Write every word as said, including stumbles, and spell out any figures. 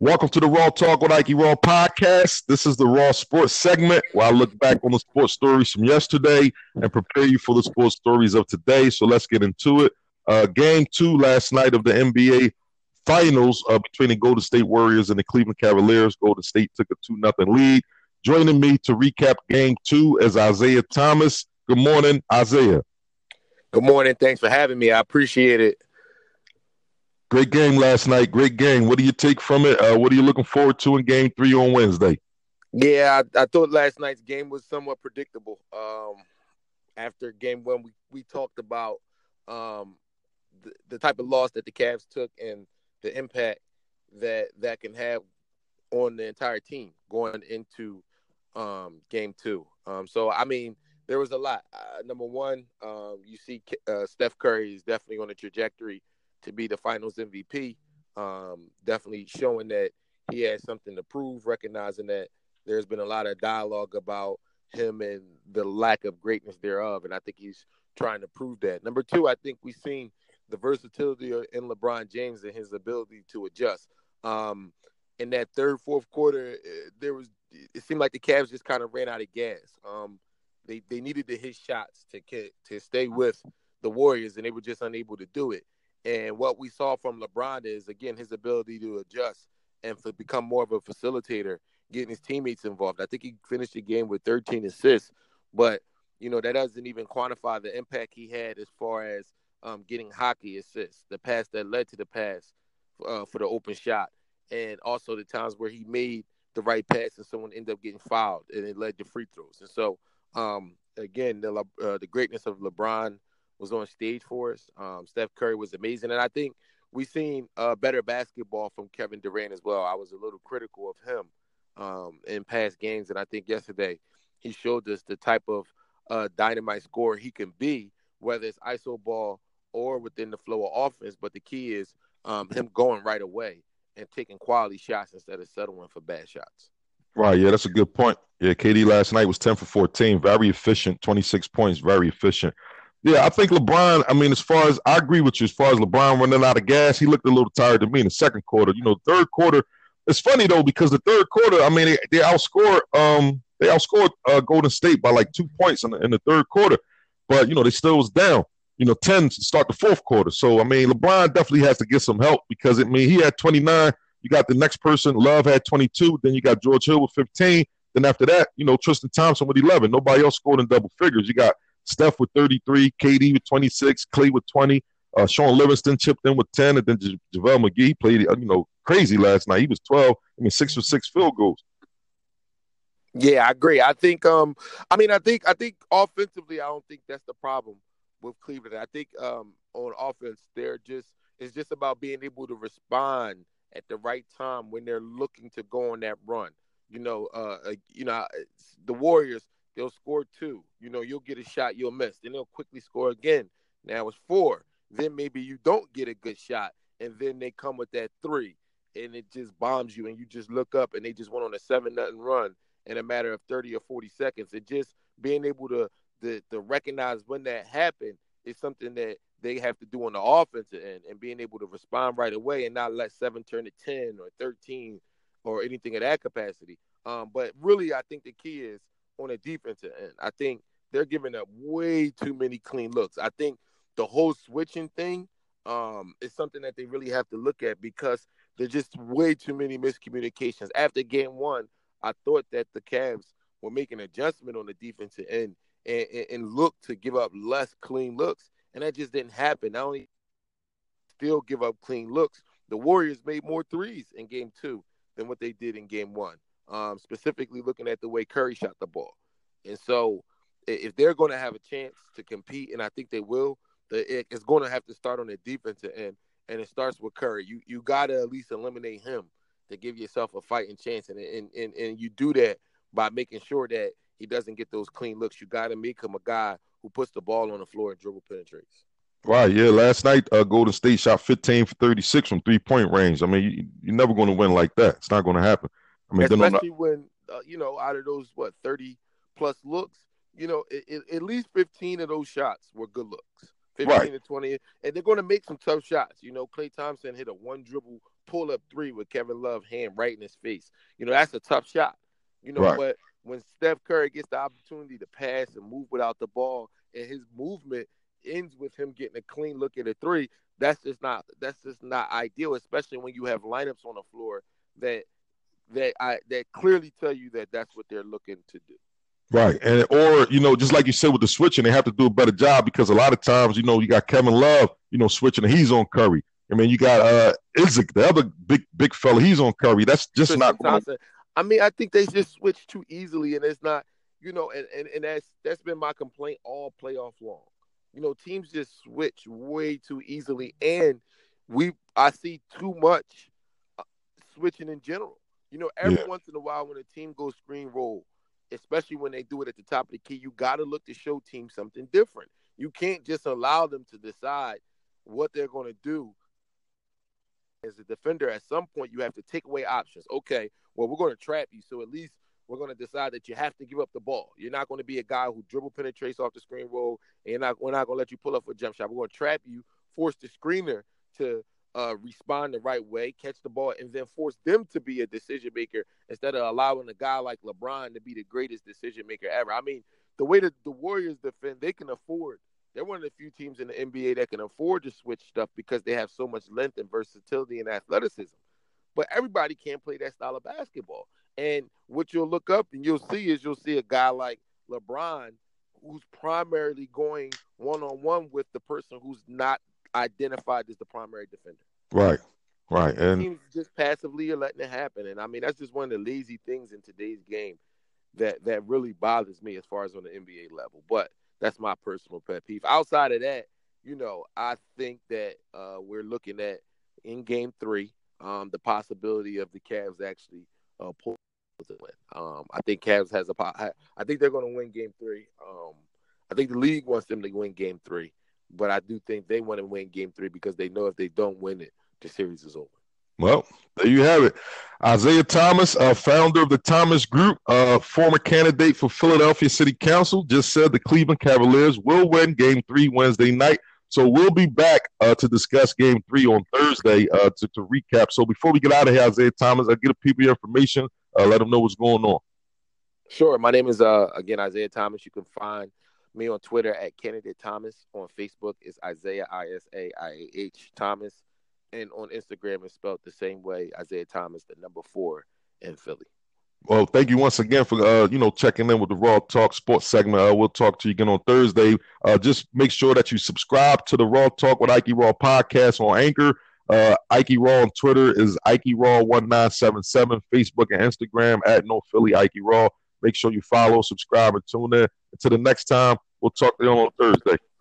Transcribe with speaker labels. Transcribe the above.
Speaker 1: Welcome to the Raw Talk with Ike Raw podcast. This is the Raw Sports segment where I look back on the sports stories from yesterday and prepare you for the sports stories of today. So let's get into it. Uh, game two last night of the N B A Finals uh, between the Golden State Warriors and the Cleveland Cavaliers. Golden State took a two nothing lead. Joining me to recap game two is Isaiah Thomas. Good morning, Isaiah.
Speaker 2: Good morning. Thanks for having me. I appreciate it.
Speaker 1: Great game last night. Great game. What do you take from it? Uh, what are you looking forward to in game three on Wednesday?
Speaker 2: Yeah, I, I thought last night's game was somewhat predictable. Um, after game one, we, we talked about um, the, the type of loss that the Cavs took and the impact that that can have on the entire team going into um, game two. Um, so, I mean, there was a lot. Uh, number one, um, you see uh, Steph Curry is definitely on a trajectory to be the finals M V P, um, definitely showing that he has something to prove, recognizing that there's been a lot of dialogue about him and the lack of greatness thereof, and I think he's trying to prove that. Number two, I think we've seen the versatility in LeBron James and his ability to adjust. Um, in that third, fourth quarter, there was it seemed like the Cavs just kind of ran out of gas. Um, they they needed to hit shots to to stay with the Warriors, and they were just unable to do it. And what we saw from LeBron is, again, his ability to adjust and to become more of a facilitator, getting his teammates involved. I think he finished the game with thirteen assists, but, you know, that doesn't even quantify the impact he had as far as um, getting hockey assists, the pass that led to the pass uh, for the open shot, and also the times where he made the right pass and someone ended up getting fouled, and it led to free throws. And so, um, again, the, uh, the greatness of LeBron was on stage for us. Um, Steph Curry was amazing. And I think we've seen uh, better basketball from Kevin Durant as well. I was a little critical of him um, in past games. And I think yesterday he showed us the type of uh, dynamite scorer he can be, whether it's iso ball or within the flow of offense. But the key is um, him going right away and taking quality shots instead of settling for bad shots.
Speaker 1: Right, yeah, that's a good point. Yeah, K D last night was ten for fourteen, very efficient, twenty-six points, very efficient. Yeah, I think LeBron, I mean, as far as, I agree with you, as far as LeBron running out of gas, he looked a little tired to me in the second quarter. You know, third quarter, it's funny, though, because the third quarter, I mean, they, they outscored um, they outscored uh, Golden State by like two points in the, in the third quarter. But, you know, they still was down, you know, ten to start the fourth quarter. So, I mean, LeBron definitely has to get some help because, I mean, he had twenty-nine. You got the next person, Love had twenty-two. Then you got George Hill with fifteen. Then after that, you know, Tristan Thompson with eleven. Nobody else scored in double figures. You got Steph with thirty-three, K D with twenty-six, Clay with twenty, uh, Sean Livingston chipped in with ten, and then J- JaVale McGee played, you know, crazy last night. He was twelve. I mean, six for six field goals.
Speaker 2: Yeah, I agree. I think, um, I mean, I think, I think offensively, I don't think that's the problem with Cleveland. I think um, on offense, they're just, it's just about being able to respond at the right time when they're looking to go on that run. You know, uh, you know, the Warriors, they'll score two. You know, you'll get a shot, you'll miss. Then they'll quickly score again. Now it's four. Then maybe you don't get a good shot, and then they come with that three, and it just bombs you, and you just look up, and they just went on a seven nothing run in a matter of thirty or forty seconds. And just being able to, to, to recognize when that happened is something that they have to do on the offensive end, and being able to respond right away and not let seven turn to ten or thirteen or anything of that capacity. Um, but really, I think the key is on a defensive end. I think they're giving up way too many clean looks. I think the whole switching thing um, is something that they really have to look at because there's just way too many miscommunications. After game one, I thought that the Cavs were making an adjustment on the defensive end and, and, and look to give up less clean looks, and that just didn't happen. Not only still give up clean looks, the Warriors made more threes in game two than what they did in game one. Um, specifically looking at the way Curry shot the ball. And so if they're going to have a chance to compete, and I think they will, it's going to have to start on the defensive end, and it starts with Curry. You you got to at least eliminate him to give yourself a fighting chance, and, and, and, and you do that by making sure that he doesn't get those clean looks. You got to make him a guy who puts the ball on the floor and dribble penetrates.
Speaker 1: Right, yeah. Last night, uh, Golden State shot fifteen for thirty-six from three-point range. I mean, you, you're never going to win like that. It's not going to happen. I mean,
Speaker 2: especially the... when uh, you know, out of those what thirty plus looks, you know, it, it, at least fifteen of those shots were good looks. fifteen
Speaker 1: right.
Speaker 2: to twenty, and they're going to make some tough shots. You know, Klay Thompson hit a one dribble pull up three with Kevin Love hand right in his face. You know, that's a tough shot. You know,
Speaker 1: Right.
Speaker 2: but when Steph Curry gets the opportunity to pass and move without the ball, and his movement ends with him getting a clean look at a three, that's just not that's just not ideal, especially when you have lineups on the floor that that I that clearly tell you that that's what they're looking to do.
Speaker 1: Right. And or, you know, just like you said with the switching, they have to do a better job because a lot of times, you know, you got Kevin Love, you know, switching and he's on Curry. I mean, you got uh Isaac, the other big big fella, he's on Curry. That's just
Speaker 2: Tristan
Speaker 1: not
Speaker 2: Thompson. I mean, I think they just switch too easily, and it's not, you know, and, and, and that's that's been my complaint all playoff long. You know, teams just switch way too easily, and we I see too much uh, switching in general. You know, every
Speaker 1: Yeah.
Speaker 2: once in a while when a team goes screen roll, especially when they do it at the top of the key, you got to look to show teams something different. You can't just allow them to decide what they're going to do. As a defender, at some point, you have to take away options. Okay, well, we're going to trap you, so at least we're going to decide that you have to give up the ball. You're not going to be a guy who dribble penetrates off the screen roll, and you're not, we're not going to let you pull up a jump shot. We're going to trap you, force the screener to uh, respond the right way, catch the ball, and then force them to be a decision maker instead of allowing a guy like LeBron to be the greatest decision maker ever. I mean, the way that the Warriors defend, they can afford. They're one of the few teams in the N B A that can afford to switch stuff because they have so much length and versatility and athleticism. But everybody can't play that style of basketball. And what you'll look up and you'll see is you'll see a guy like LeBron who's primarily going one-on-one with the person who's not identified as the primary defender.
Speaker 1: Right, right. And
Speaker 2: teams just passively are letting it happen. And, I mean, that's just one of the lazy things in today's game that, that really bothers me as far as on the N B A level. But that's my personal pet peeve. Outside of that, you know, I think that uh, we're looking at in game three um, the possibility of the Cavs actually uh, pull to win. Um, I think Cavs has a. I think they're going to win game three. Um, I think the league wants them to win game three, but I do think they want to win game three because they know if they don't win it, the series is over.
Speaker 1: Well, there you have it. Isaiah Thomas, uh, founder of the Thomas Group, uh, former candidate for Philadelphia City Council, just said the Cleveland Cavaliers will win game three Wednesday night. So we'll be back uh, to discuss game three on Thursday uh, to, to recap. So before we get out of here, Isaiah Thomas, I'll give people your information. Uh, let them know what's going on.
Speaker 2: Sure. My name is, uh, again, Isaiah Thomas. You can find me on Twitter at Candidate Thomas. On Facebook is Isaiah, I S A I A H, Thomas. And on Instagram it's spelled the same way, Isaiah Thomas, the number four in Philly.
Speaker 1: Well, thank you once again for, uh, you know, checking in with the Raw Talk Sports segment. Uh, we'll talk to you again on Thursday. Uh, just make sure that you subscribe to the Raw Talk with Ike Raw podcast on Anchor. Uh, Ike Raw on Twitter is Ike Raw one nine seven seven. Facebook and Instagram at No Philly Ike Raw. Make sure you follow, subscribe, and tune in. Until the next time, we'll talk to you on Thursday.